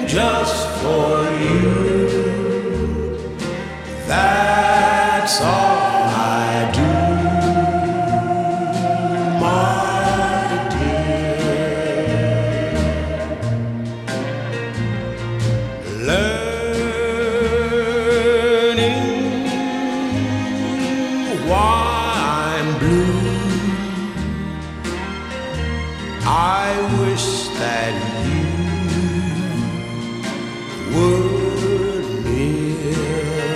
just for you. That's all I do, my dear. Learning why I'm blue, I wish that you were near.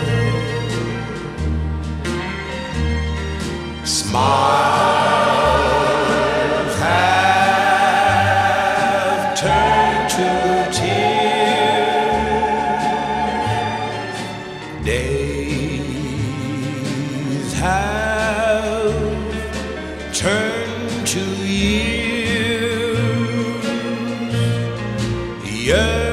Smiles have turned to tears, days have turned to years. Yeah.